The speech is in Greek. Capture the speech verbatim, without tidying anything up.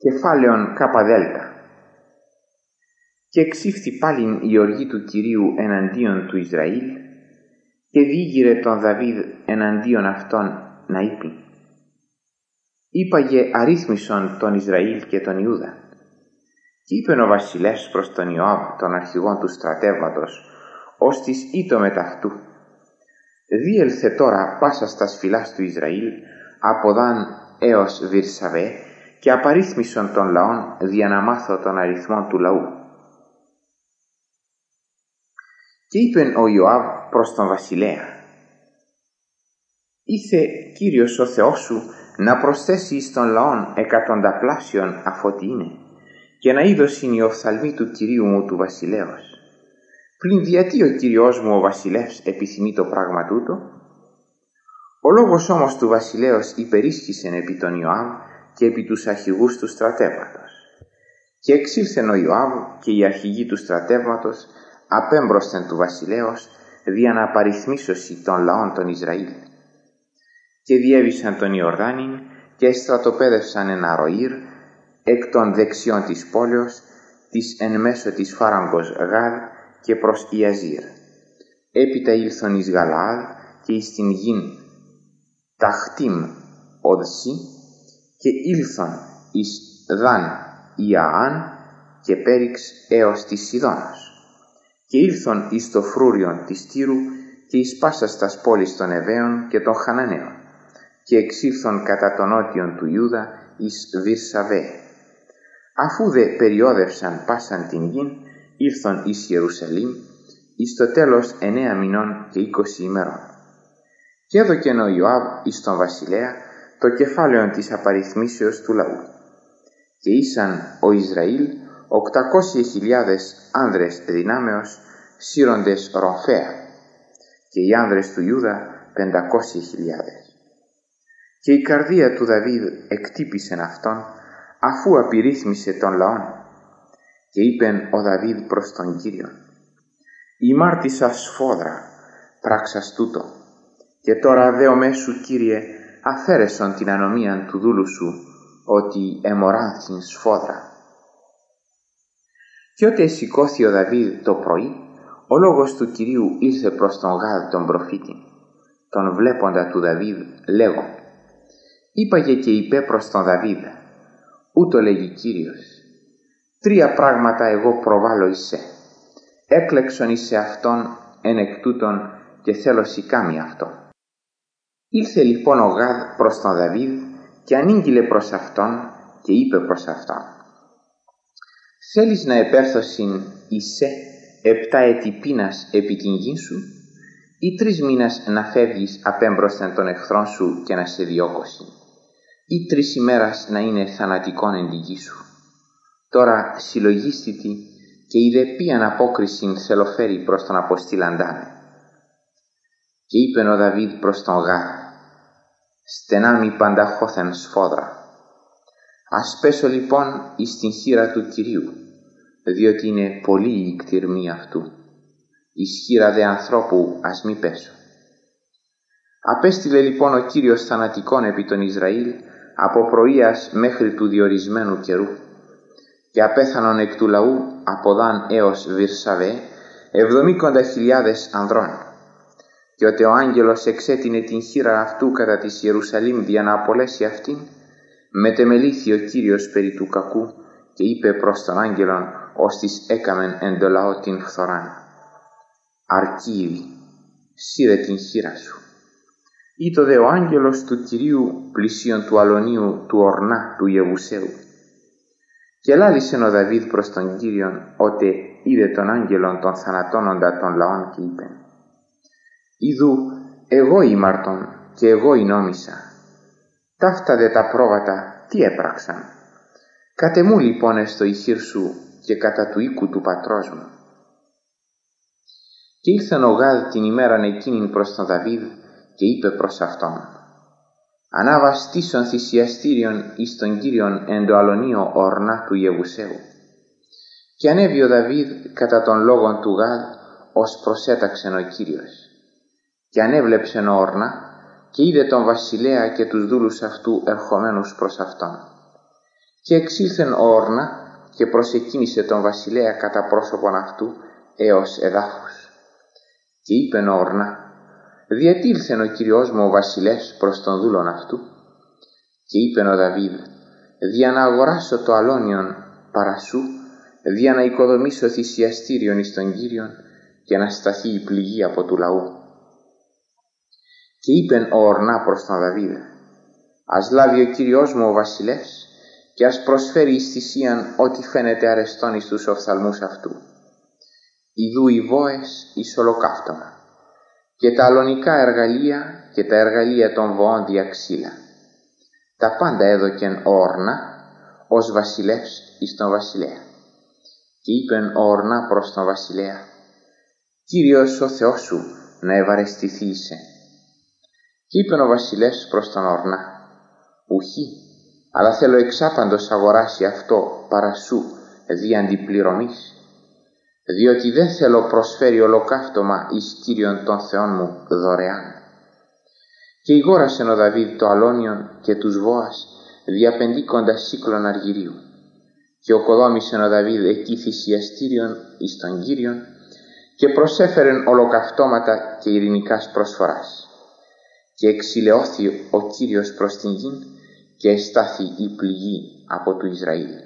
Κεφάλαιον Καπαδέλτα. Και εξήφθη πάλιν η οργή του Κυρίου εναντίον του Ισραήλ, και διήγηρε τον Δαβίδ εναντίον αυτών να είπε: Είπαγε αρρύθμισον τον Ισραήλ και τον Ιούδα. Και είπεν ο βασιλεύς προς τον Ιωάβ, τον αρχηγόν του στρατεύματος, ως της ήτο μεταυτού: Διέλθε τώρα πάσα στας φυλάς του Ισραήλ, από Δαν έως Βυρσαβέ, και απαρίθμισον των λαών, δια να μάθω τον αριθμόν του λαού. Και είπεν ο Ιωάβ προς τον βασιλέα: Ήθε Κύριος ο Θεός σου να προσθέσει εις των λαών εκατονταπλάσιον αφότι είναι, και να είδωσιν οι οφθαλμοί του Κυρίου μου του βασιλέως. Πλην γιατί ο Κύριος μου ο βασιλεύς επιθυμεί το πράγμα τούτο? Ο λόγος όμως του βασιλέως υπερίσχυσεν επί τον Ιωάβ και επί τους αρχηγούς του στρατεύματος. Και εξήλθεν ο Ιωάβ και οι αρχηγοί του στρατεύματος απέμπροσθεν του βασιλέως, δια να απαριθμίσωση των λαών των Ισραήλ. Και διέβησαν τον Ιορδάνην και στρατοπέδευσαν εν Αροήρ, εκ των δεξιών της πόλεως, της εν μέσω της φάραγγος Γάδ και προς Ιαζήρ. Έπειτα ήλθον εις Γαλαάδ και εις την γην Ταχτίμ Οδσί, και ήλθον εις Δαν Ιαάν και Πέριξ έως της Σιδώνος. Και ήλθον εις το φρούριον της Τύρου και εις πάσας τας πόλεις των Εβαίων και των Χαναναίων, και εξήλθον κατά τον νότιον του Ιούδα εις Βυρσαβέ. Αφού δε περιόδευσαν πάσαν την γην, ήλθον εις Ιερουσαλήμ, εις το τέλος εννέα μηνών και είκοσι ημερών. Και έδωκεν ο Ιωάβ εις τον βασιλέα το κεφάλαιον της απαριθμίσεως του λαού. Και ήσαν ο Ισραήλ οκτακόσιες χιλιάδες άνδρες δυνάμεως, σύροντες ρομφαία, και οι άνδρες του Ιούδα πεντακόσιες χιλιάδες. Και η καρδία του Δαβίδ εκτύπησεν αυτόν, αφού απειρίθμισε των λαών. Και είπεν ο Δαβίδ προς τον Κύριον: «Ημάρτησα σφόδρα, πράξας τούτο, και τώρα δέομέ σου, Κύριε, αφαίρεσον την ανομίαν του δούλου σου, ότι εμοράνθην σφόδρα». Και ότε σηκώθη ο Δαβίδ το πρωί, ο λόγος του Κυρίου ήρθε προς τον Γάδ τον προφήτη, τον βλέποντα του Δαβίδ, λέγον: «Είπαγε και είπε προς τον Δαβίδ, ούτω λέγει Κύριος, τρία πράγματα εγώ προβάλλω εις σε, έκλεξον εις σε αυτόν εν εκ τούτων και θέλω σηκάμει αυτό». Ήλθε λοιπόν ο Γάδ προς τον Δαβίδ και ανήγγειλε προς αυτόν και είπε προς αυτόν: «Θέλεις να επέρθωσιν εις σε επτά έτη πείνας επί την γη σου, ή τρεις μήνας να φεύγεις απέμπροσθεν των εχθρών σου και να σε διώκωσιν, ή τρεις ημέρας να είναι θανατικόν εν τη γη σου? Τώρα συλλογίστητη και είδε ποιαν απόκρισιν θέλω φέρει προς τον αποστήλαντά με». Και είπεν ο Δαβίδ προς τον Γάδ: «Στενά μη πανταχώθεν σφόδρα. Ας πέσω λοιπόν εις την χείρα του Κυρίου, διότι είναι πολύ η κτηρμή αυτού. Εις χείρα δε ανθρώπου ας μη πέσω». Απέστειλε λοιπόν ο Κύριος θανατικόν επί τον Ισραήλ από πρωίας μέχρι του διορισμένου καιρού, και απέθανον εκ του λαού από Δαν έως Βυρσαβέ εβδομήκοντα χιλιάδες ανδρών. Και ότε ο άγγελος εξέτεινε την χείρα αυτού κατά της Ιερουσαλήμ δια να απολέσει αυτήν, μετεμελήθη ο Κύριος περί του κακού και είπε προς τον άγγελον ως της έκαμεν εν το λαό την φθοράν: «Αρκεί ήδη, σύρε την χείρα σου». Ήτο δε ο άγγελος του Κυρίου πλησίον του αλωνίου του Ορνά του Ιεβουσαίου. Και λάλησεν ο Δαβίδ προς τον Κύριον, ότε είδε τον άγγελον των θανατώνοντα των λαών, και είπε: «Ιδού εγώ ήμαρτον και εγώ ηνόμησα. Ταύτα δε τα πρόβατα τι έπραξαν? Κατεμού λοιπόν εστω η χείρ σου και κατά του οίκου του πατρός μου». Και ήλθεν ο Γάδ την ημέραν εκείνην προς τον Δαβίδ και είπε προς αυτόν: «Ανάβα στήσον θυσιαστήριον εις τον Κύριον εν το αλωνίο Ορνά του Ιεβουσαίου». Και ανέβη ο Δαβίδ κατά τον λόγον του Γάδ, ως προσέταξεν ο Κύριος. Και ανέβλεψεν ο Ορνά και είδε τον βασιλέα και τους δούλους αυτού ερχομένους προς αυτόν. Και εξήλθεν ο Όρνα και προσεκίνησε τον βασιλέα κατά πρόσωπον αυτού έως εδάφους. Και είπεν ο Όρνα, διετήλθεν ο Κύριος μου ο βασιλεύς προς τον δούλον αυτού. Και είπεν ο Δαβίδ, δια να αγοράσω το αλόνιον παρά σου, δια να οικοδομήσω θυσιαστήριον εις τον Κύριον και να σταθεί η πληγή από του λαού. Και είπεν ο Ορνά προς τον Δαβίδ, ας λάβει ο Κύριος μου ο βασιλεύς και ας προσφέρει εις θυσίαν ό,τι φαίνεται αρεστόν εις τους οφθαλμούς αυτού. Ιδού οι βόες εις ολοκαύτωμα και τα αλωνικά εργαλεία και τα εργαλεία των βοών δια ξύλα. Τα πάντα έδωκεν ο Ορνά ως βασιλεύς εις τον βασιλέα. Και είπεν ο Ορνά προς τον βασιλέα, Κύριος ο Θεός σου να ευαρεστηθεί είσαι. Και είπεν ο βασιλεύς προς τον Ορνά, ουχή, αλλά θέλω εξάπαντος αγοράσει αυτό παρά σου δι' αντιπληρωμής, διότι δεν θέλω προσφέρει ολοκαύτωμα εις Κύριον των Θεών μου δωρεάν. Και ηγόρασεν ο Δαβίδ το αλόνιον και τους βόας δια πεντήκοντα σύκλων αργυρίου. Και οκοδόμησεν ο Δαβίδ εκεί θυσιαστήριον εις τον Κύριον και προσέφερεν ολοκαυτώματα και ειρηνικάς προσφοράς. Και εξηλαιώθη ο Κύριος προς την γην και εστάθη η πληγή από του Ισραήλ.